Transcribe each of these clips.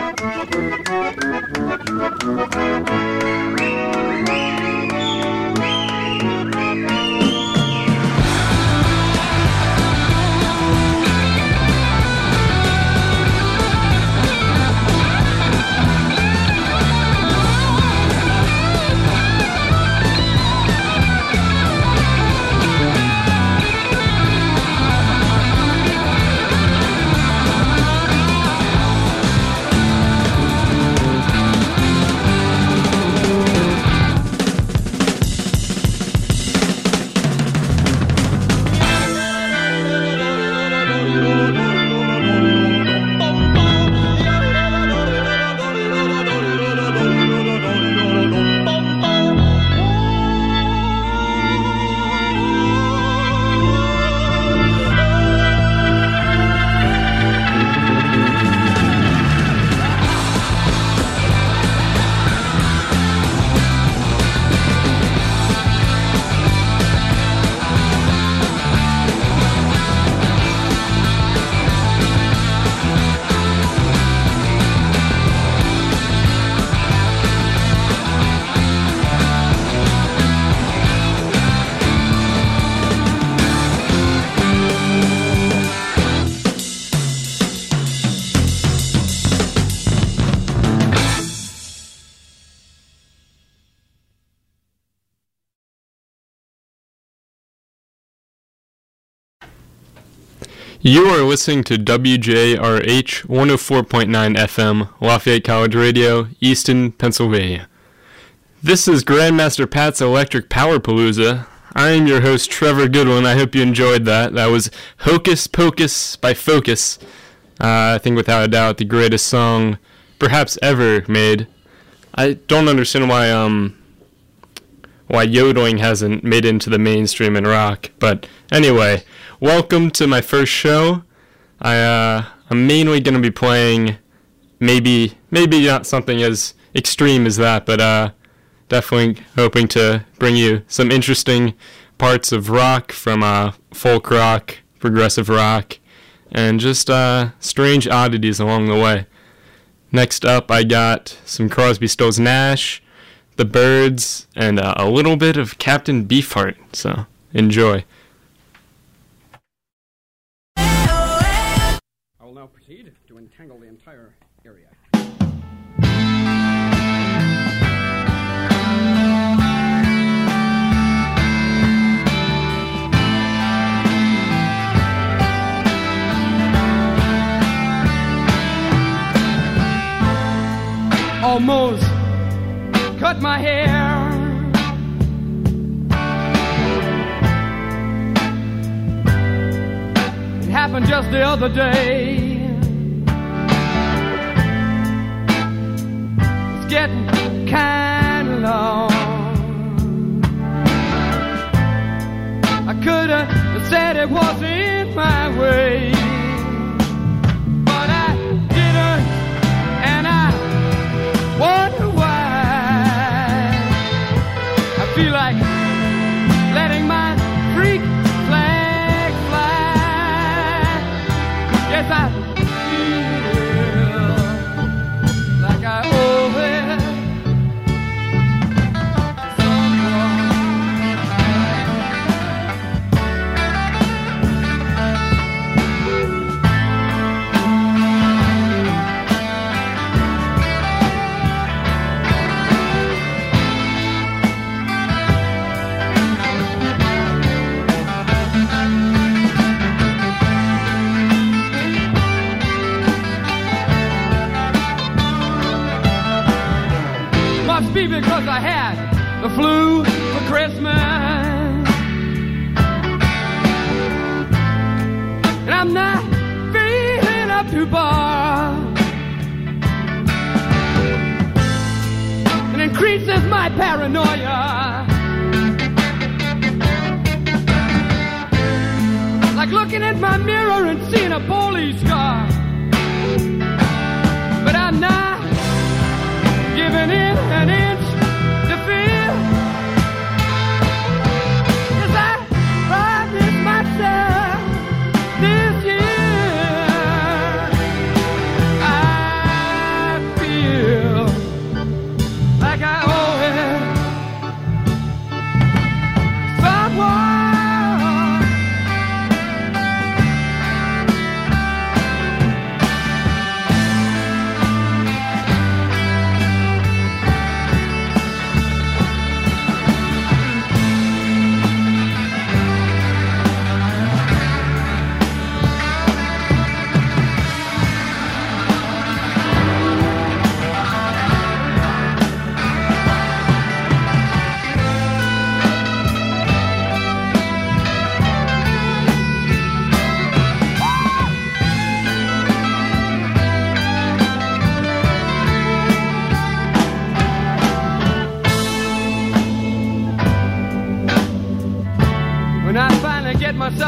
You are listening to WJRH 104.9 FM, Lafayette College Radio, Easton, Pennsylvania. This is Grandmaster Pat's Electric Power Palooza. I am your host, Trevor Goodwin. I hope you enjoyed that. That was Hocus Pocus by Focus. I think without a doubt the greatest song perhaps ever made. I don't understand why yodeling hasn't made it into the mainstream in rock, but anyway, welcome to my first show. I'm mainly going to be playing maybe not something as extreme as that, but definitely hoping to bring you some interesting parts of rock, from folk rock, progressive rock, and just strange oddities along the way. Next up, I got some Crosby, Stills, Nash, The Byrds, and a little bit of Captain Beefheart, so enjoy. I will now proceed to entangle the entire area. Almost cut my hair. It happened just the other day. It's getting kind of long. I could have said it wasn't my way, but I didn't, and I wonder why. I feel like letting my freak flag fly. Yes, I feel like I owe it to someone. Must be because I had the flu for Christmas, and I'm not feeling up to bar. It increases my paranoia, like looking at my mirror and seeing a police car. But I'm not giving in an inch to fear. Yes, I promised myself this year I'd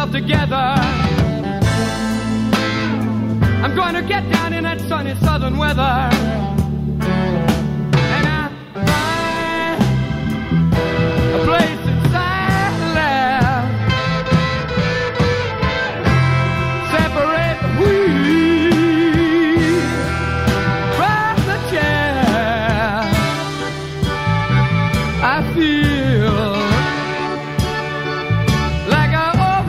myself together. I'm going to get down in that sunny southern weather. And I find a place inside left. Separate the wheat from the chair. I feel like I owe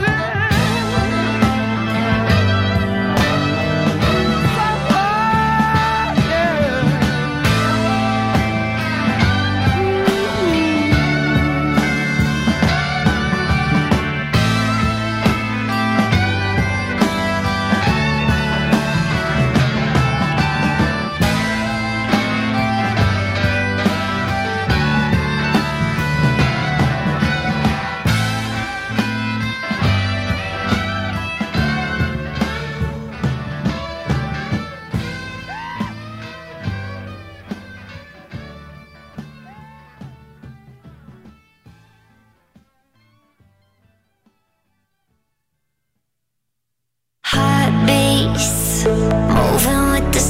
moving with the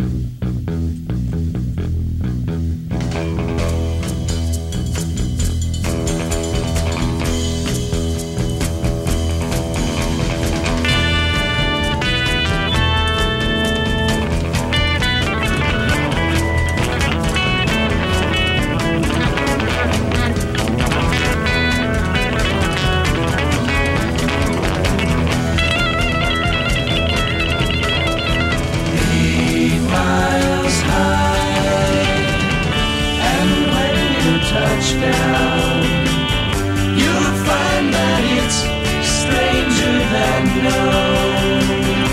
touchdown, you'll find that it's stranger than known.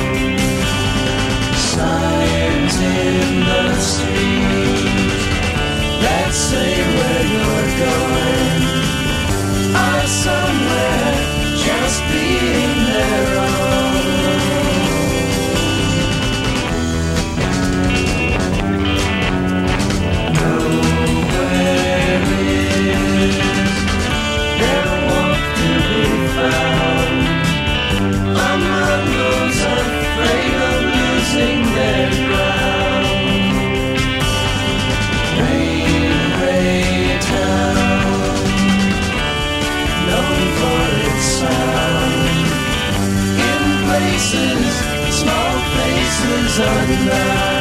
Signs in the street that say where you're going are somewhere just being their own. Small faces unknown.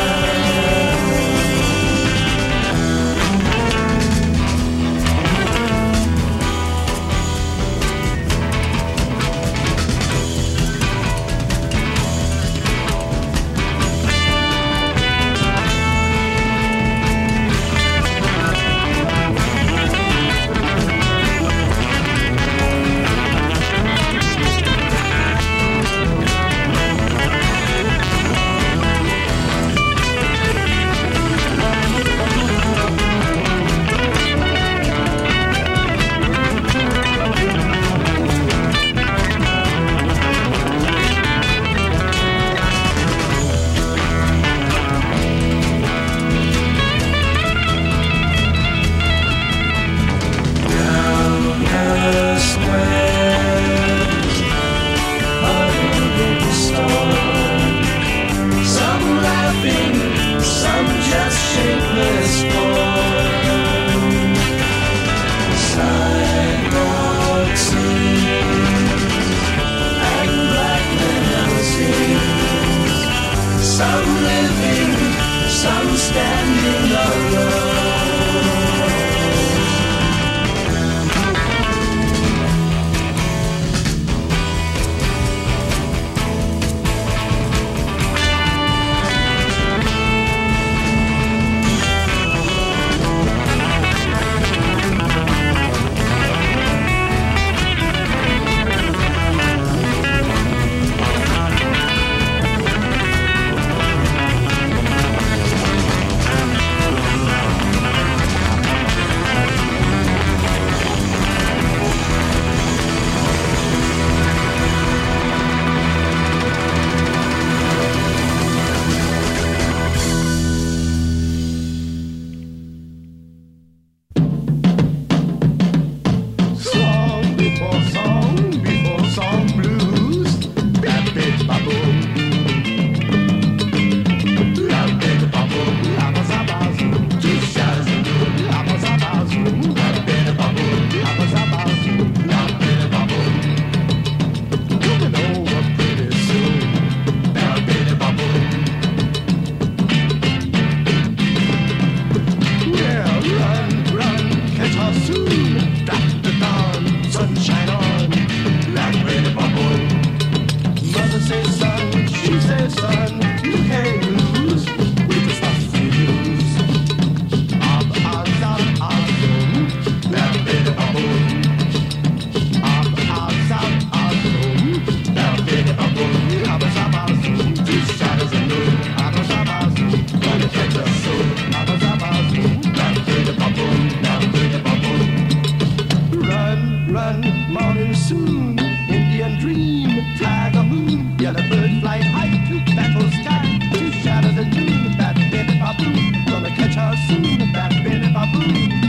soon. Indian dream, tiger moon, yellow bird fly high to battle sky. Two shadows of noon, that baby baboon, gonna catch her soon, that baby baboon.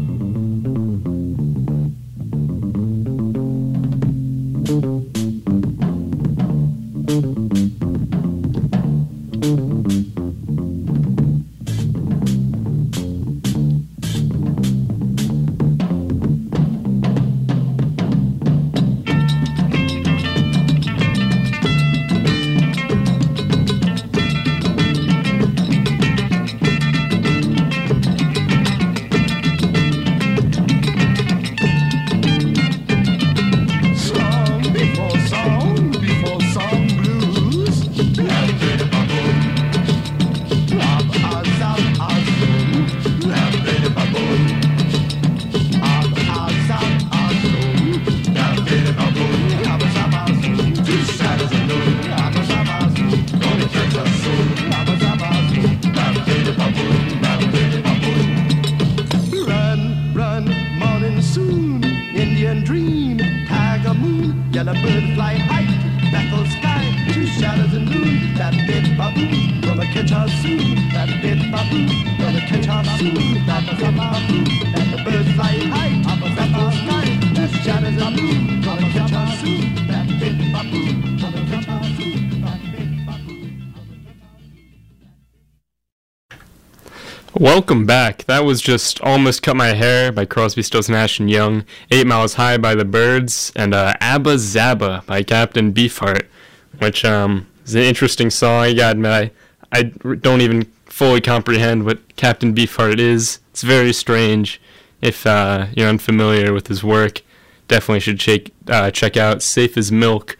Welcome back. That was just Almost Cut My Hair by Crosby, Stills, Nash & Young, 8 Miles High by the Byrds, and Abba Zaba by Captain Beefheart, which is an interesting song. I gotta admit, I don't even fully comprehend what Captain Beefheart is. It's very strange. If you're unfamiliar with his work, definitely should check out Safe as Milk.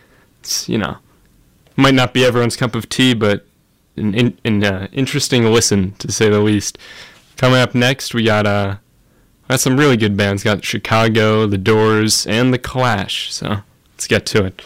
It's, might not be everyone's cup of tea, but an interesting listen, to say the least. Coming up next, we got some really good bands. Got Chicago, The Doors, and The Clash. So let's get to it.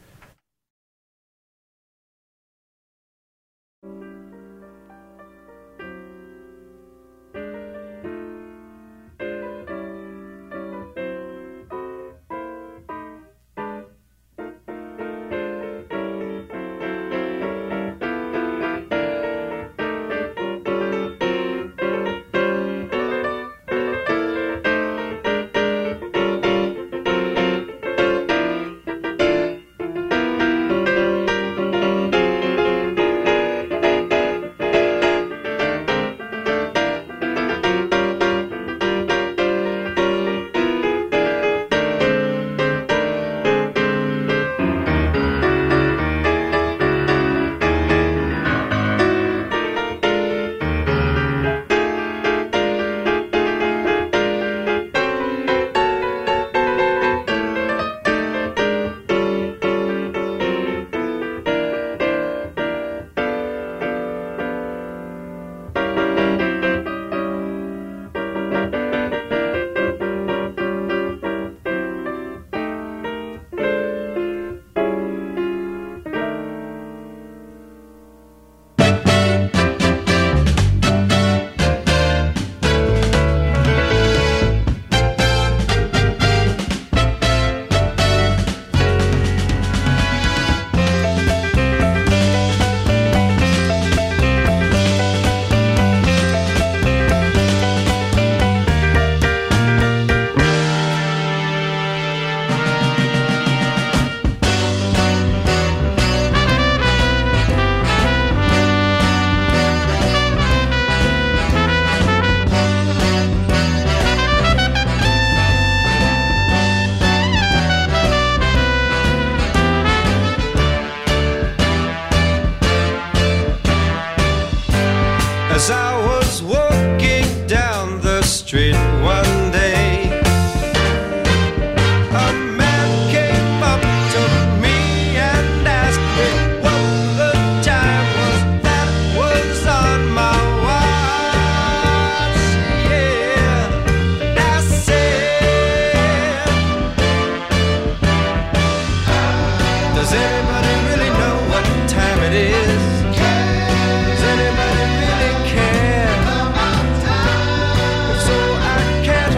As I was walking down the street one day, a man came up to me and asked me what the time was that was on my watch. Yeah, I said, does anybody really know what time it is? Does anybody really care? If so, I can't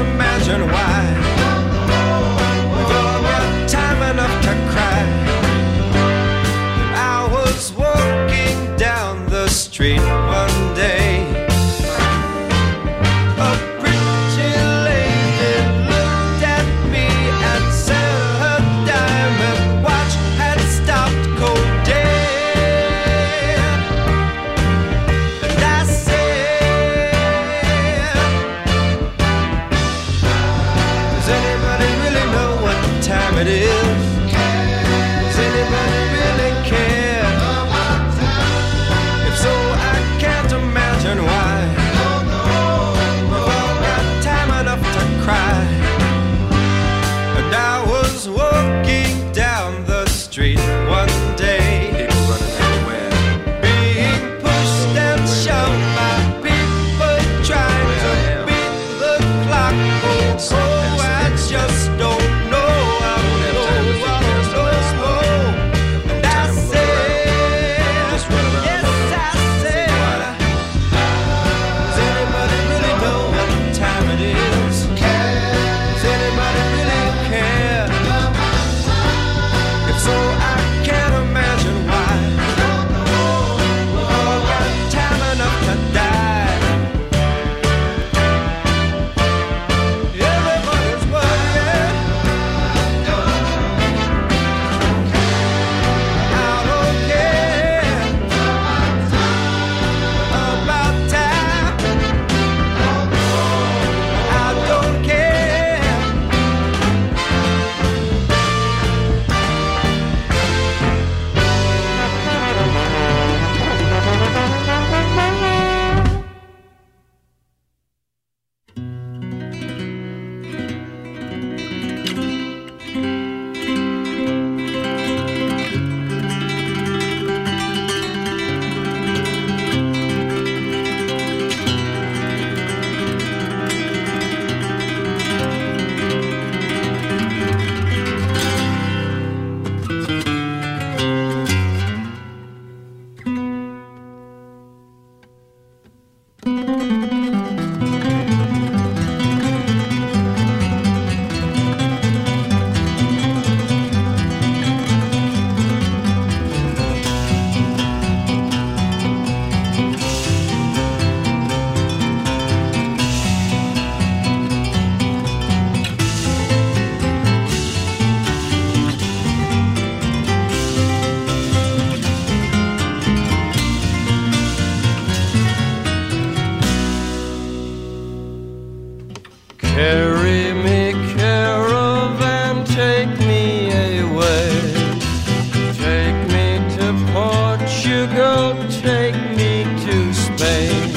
Carry me, caravan, take me away. Take me to Portugal, take me to Spain.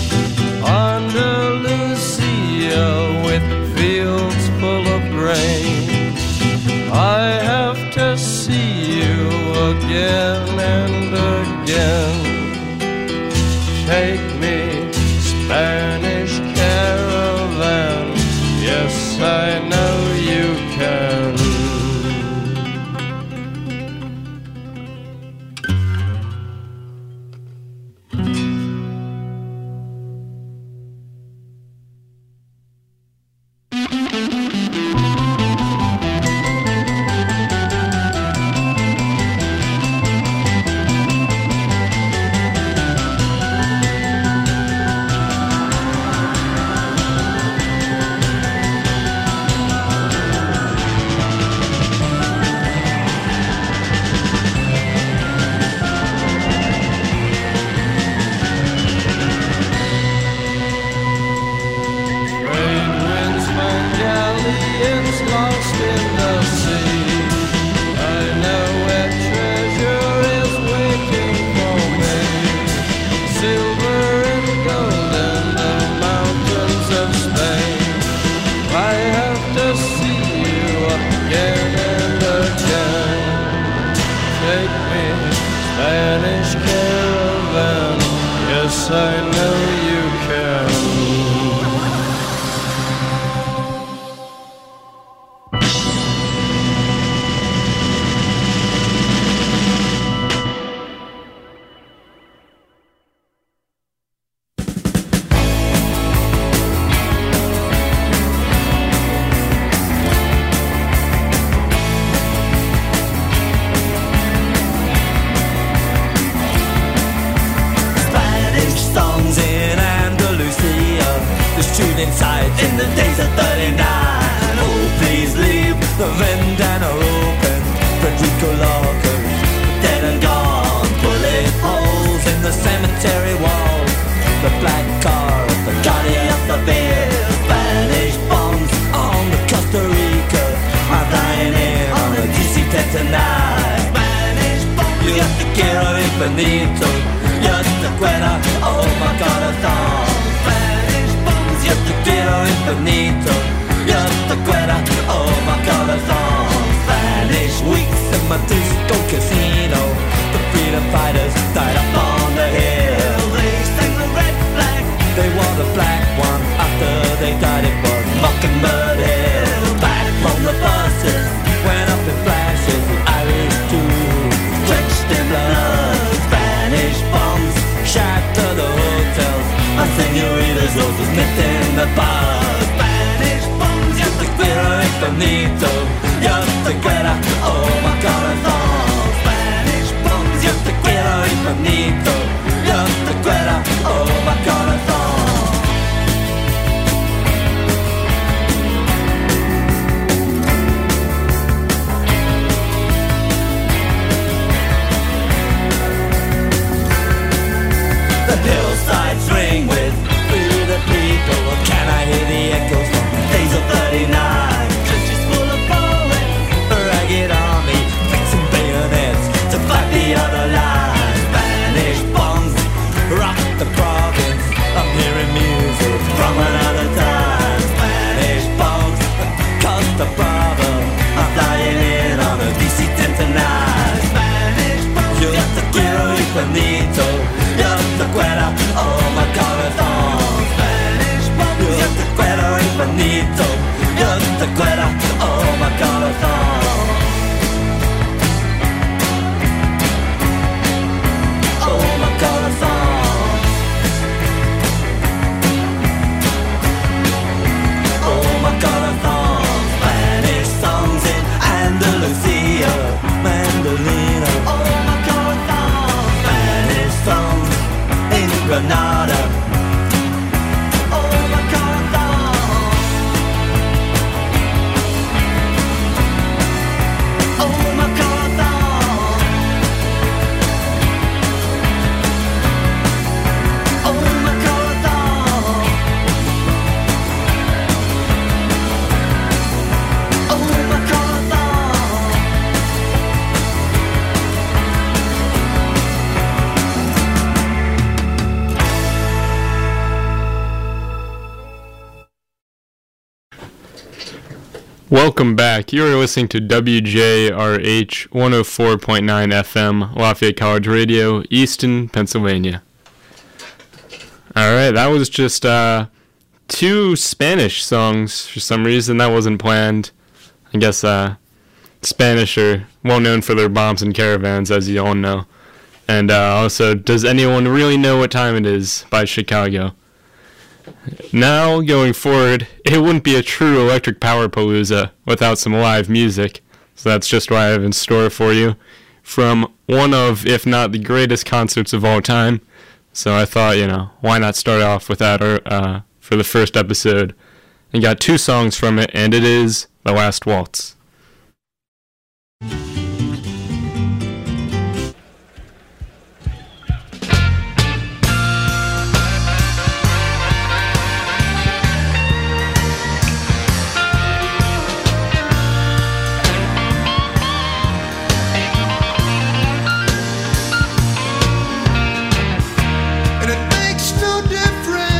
Andalusia with fields full of grain. I have to see you again and again. Take me, Spanish caravan. Yes, I know you can. Spanish caravan, yes, I know you can. Inside in the days of 39. Oh, please leave the vendana open. Federico Lorca, dead and gone. Bullet holes in the cemetery wall. The black car of the Guardian of the Beer. Spanish bombs on the Costa Rica. I'm flying in on the DC-10 tonight. Spanish bombs, you have to get on Infinito. Just the Guerra, oh my God, a song. Yo te quiero infinito, yo te quiero, oh my corazón. Spanish weeks in my disco casino. The freedom fighters died up on the hill. They sang the red flag, they wore the black one. After they died it was Mockingbird Hill. Back from the buses, went up in flashes. The Irish too, drenched in blood. Spanish bombs shattered the hotels. A señoritas also sniffed in the bar. Spanish bombs, yo te quiero infinito, yo te quiero, oh my corazón. Spanish bombs, yo te quiero infinito, yo te quiero, oh my corazón. The hillsides ring with through the people. Can I hear the echoes from the days of 39? Trenches full of bullets, a ragged army, fixing bayonets to fight the other line. Spanish bombs rock the province. I'm hearing music from another time. Spanish bombs caused the problem. I'm flying in on a DC-10 tonight. Spanish bombs, yo te quiero infinito. Yo te quiero, oh my corazón. Spanish bombs, yo te quiero infinito. Yo te quiero, oh my corazón. Oh my corazón. Welcome back. You are listening to WJRH 104.9 FM, Lafayette College Radio, Easton, Pennsylvania. Alright, that was just two Spanish songs for some reason. That wasn't planned. I guess Spanish are well known for their bombs and caravans, as you all know. And also, Does Anyone Really Know What Time It Is by Chicago. Now, going forward, it wouldn't be a true electric power palooza without some live music. So that's just what I have in store for you from one of, if not the greatest concerts of all time. So I thought, why not start off with that for the first episode. And got two songs from it, and it is The Last Waltz.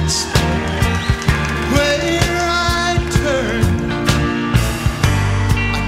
Where I turn,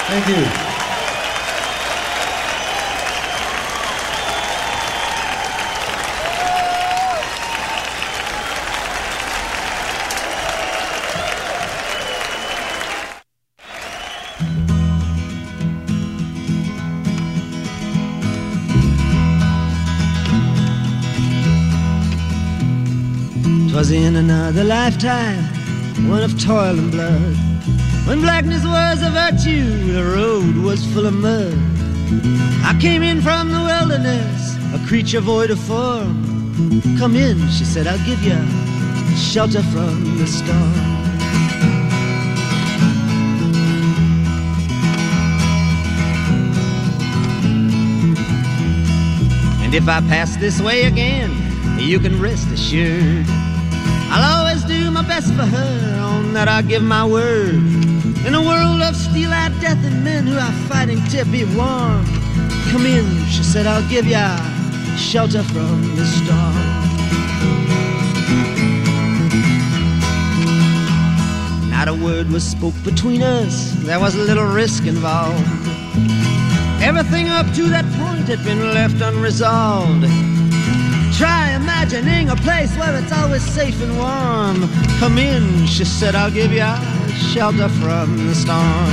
Thank you. Was in another lifetime, one of toil and blood, when blackness was a virtue, the road was full of mud. I came in from the wilderness, a creature void of form. Come in, she said, I'll give you shelter from the storm. And if I pass this way again, you can rest assured I'll always do my best for her, on that I give my word. In a world of steel-eyed death and men who are fighting to be warm, come in, she said, I'll give ya shelter from the storm. Not a word was spoke between us, there was little risk involved. Everything up to that point had been left unresolved. Try imagining a place where it's always safe and warm. Come in, she said, I'll give you shelter from the storm.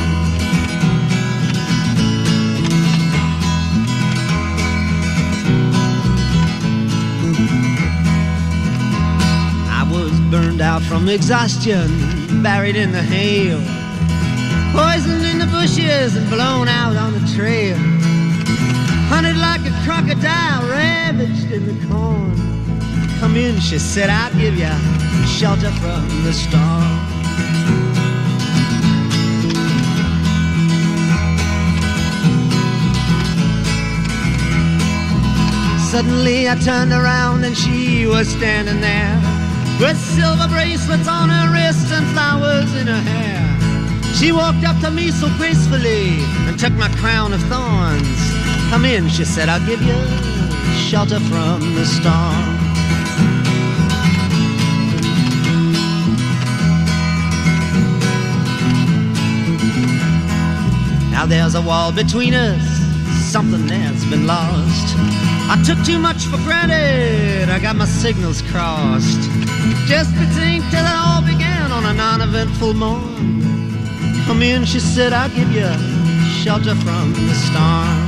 I was burned out from exhaustion, buried in the hail, poisoned in the bushes and blown out on the trail. Hunted like a crocodile, ravaged in the corn. Come in, she said, I'll give you shelter from the storm. Suddenly I turned around and she was standing there, with silver bracelets on her wrists and flowers in her hair. She walked up to me so gracefully and took my crown of thorns. Come in, she said, I'll give you shelter from the storm. Now there's a wall between us, something that's been lost. I took too much for granted, I got my signals crossed. Just to think till it all began on a non-eventful morn. Come in, she said, I'll give you shelter from the storm.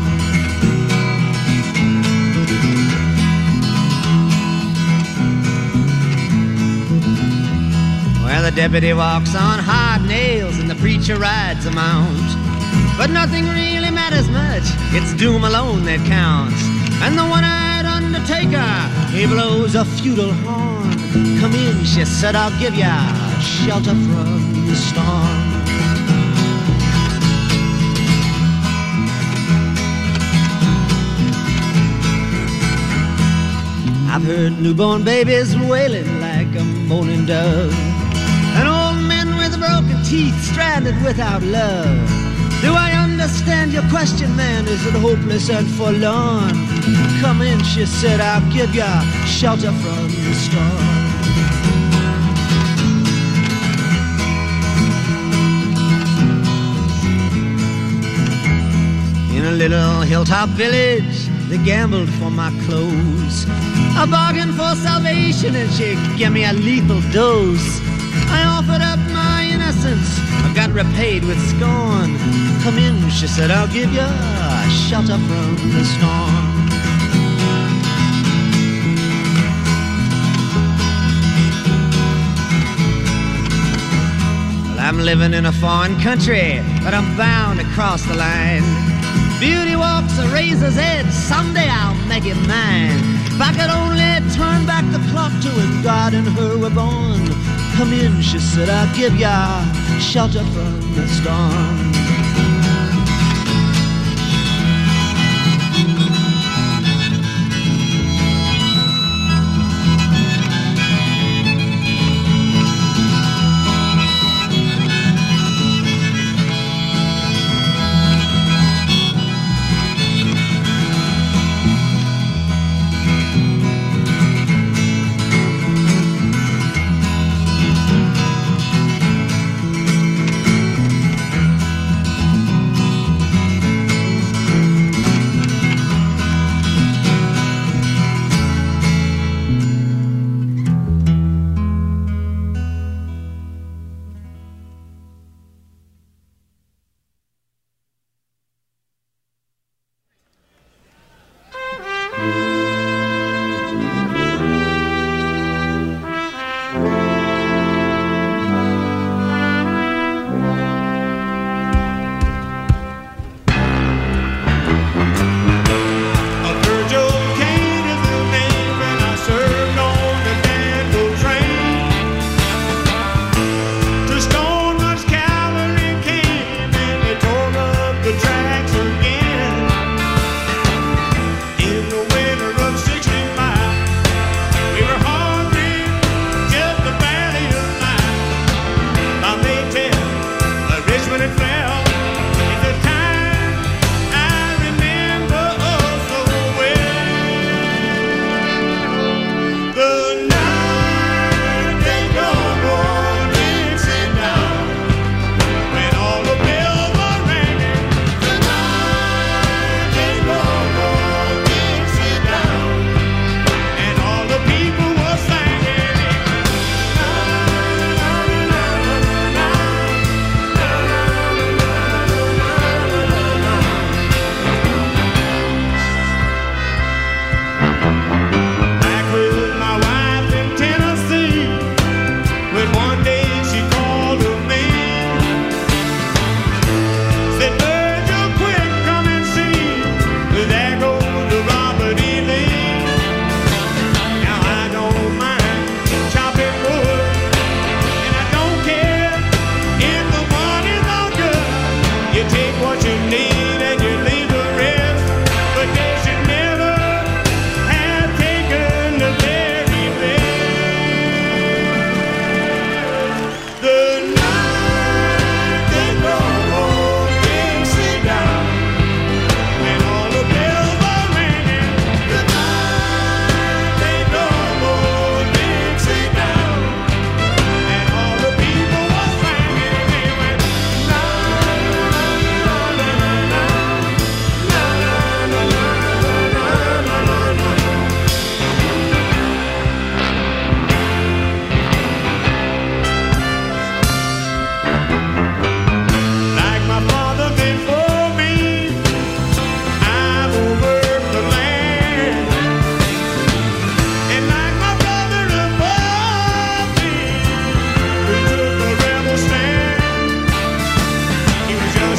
Well, the deputy walks on hard nails and the preacher rides a mount. But nothing really matters much, it's doom alone that counts. And the one-eyed undertaker, he blows a feudal horn. Come in, she said, I'll give ya shelter from the storm. I've heard newborn babies wailing like a moaning dove, and old men with broken teeth stranded without love. Do I understand your question, man? Is it hopeless and forlorn? Come in, she said, I'll give ya shelter from the storm. In a little hilltop village, they gambled for my clothes. I bargained for salvation and she gave me a lethal dose. I offered up my innocence, I got repaid with scorn. Come in, she said, I'll give you shelter from the storm. Well, I'm living in a foreign country, but I'm bound to cross the line. Beauty walks a razor's edge, someday I'll make it mine. If I could only turn back the clock to when God and her were born. Come in, she said, I'll give ya shelter from the storm.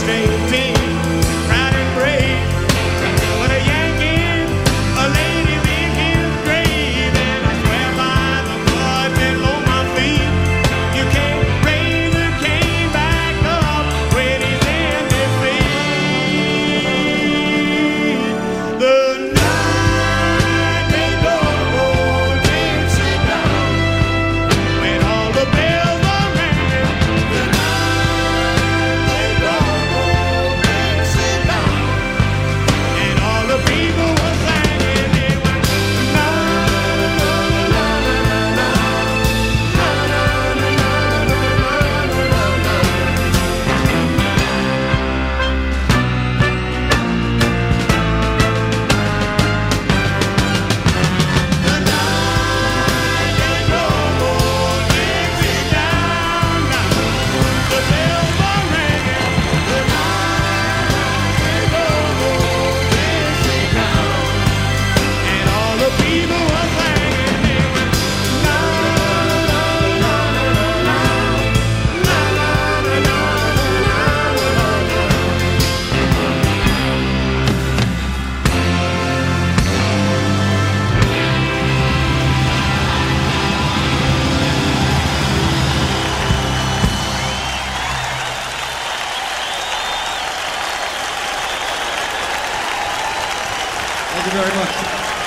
Thank you very much.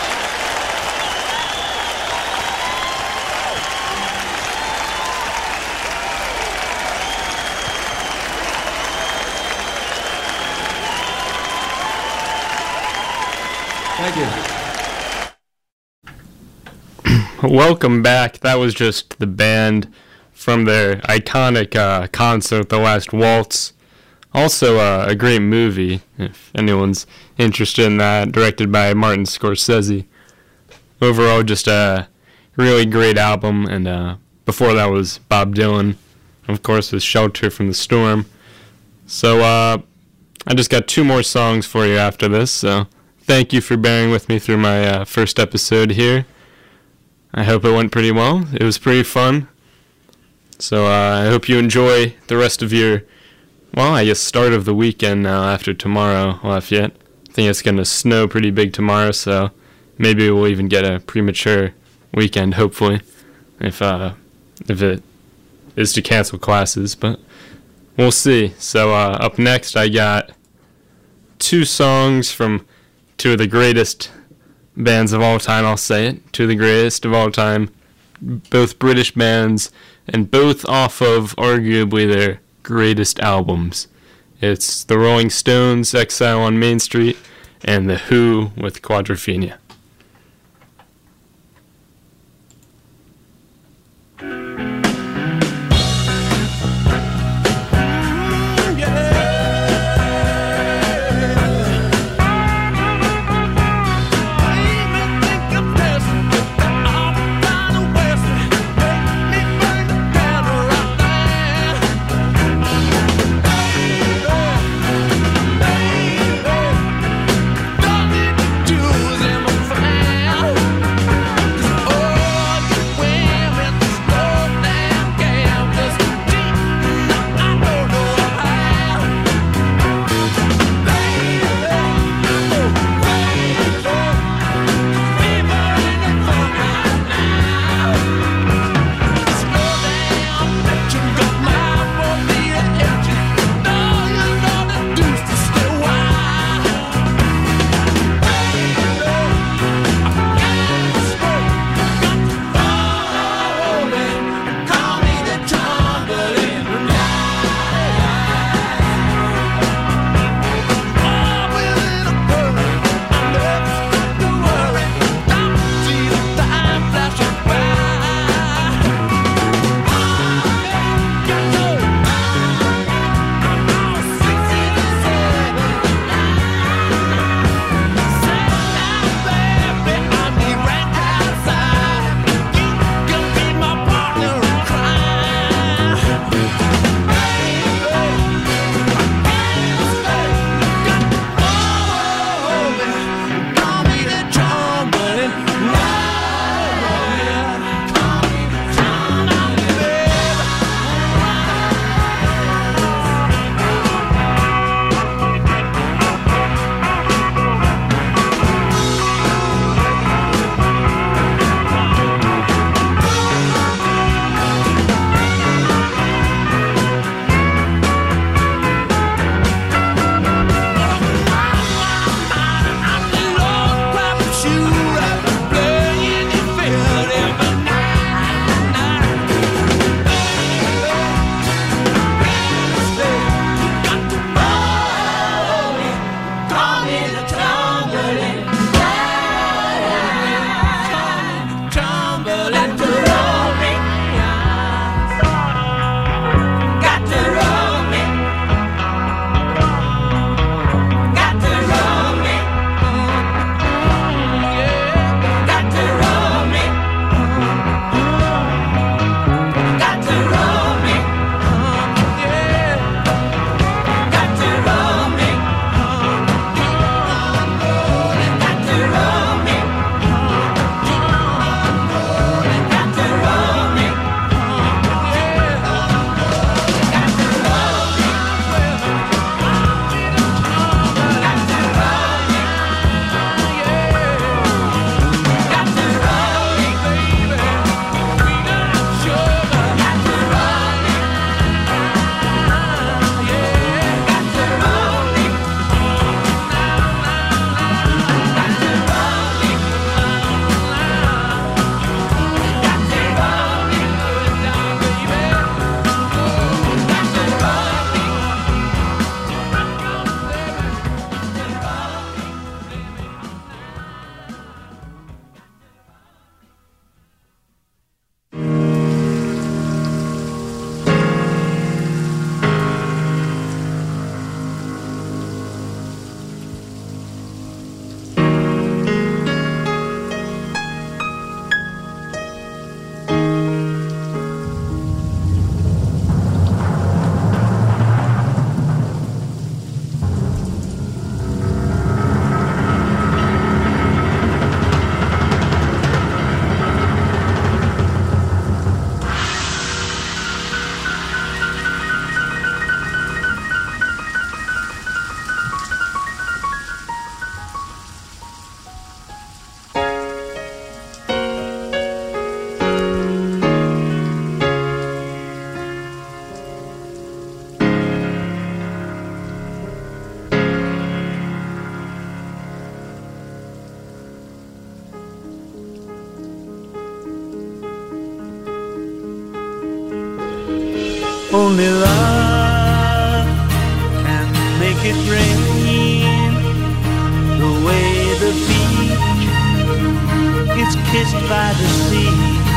Thank you. Welcome back. That was just the band from their iconic concert, The Last Waltz. Also a great movie, if anyone's interested in that, directed by Martin Scorsese. Overall, just a really great album, and before that was Bob Dylan, of course, with Shelter from the Storm. So I just got 2 more songs for you after this, so thank you for bearing with me through my first episode here. I hope it went pretty well. It was pretty fun. So I hope you enjoy the rest of your, well, I guess start of the weekend now after tomorrow, Lafayette. I think it's going to snow pretty big tomorrow, so maybe we'll even get a premature weekend, hopefully, if it is to cancel classes, but we'll see. So up next, I got 2 songs from 2 of the greatest bands of all time, I'll say it. 2 of the greatest of all time, both British bands, and both off of arguably their greatest albums. It's the Rolling Stones, Exile on Main Street, and The Who with Quadrophenia. Choose him. Only love can make it rain, the way the beach is kissed by the sea.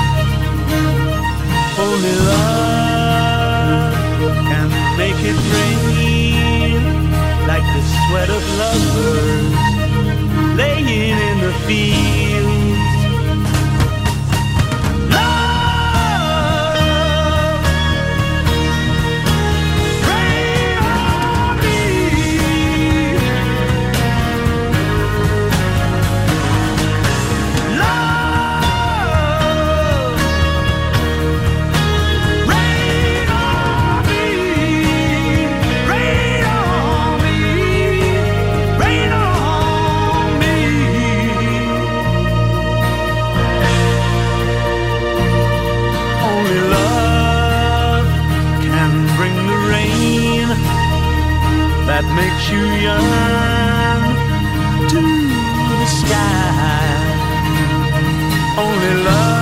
Only love can make it rain, like the sweat of lovers laying in the fields. That makes you yearn to the sky. Only love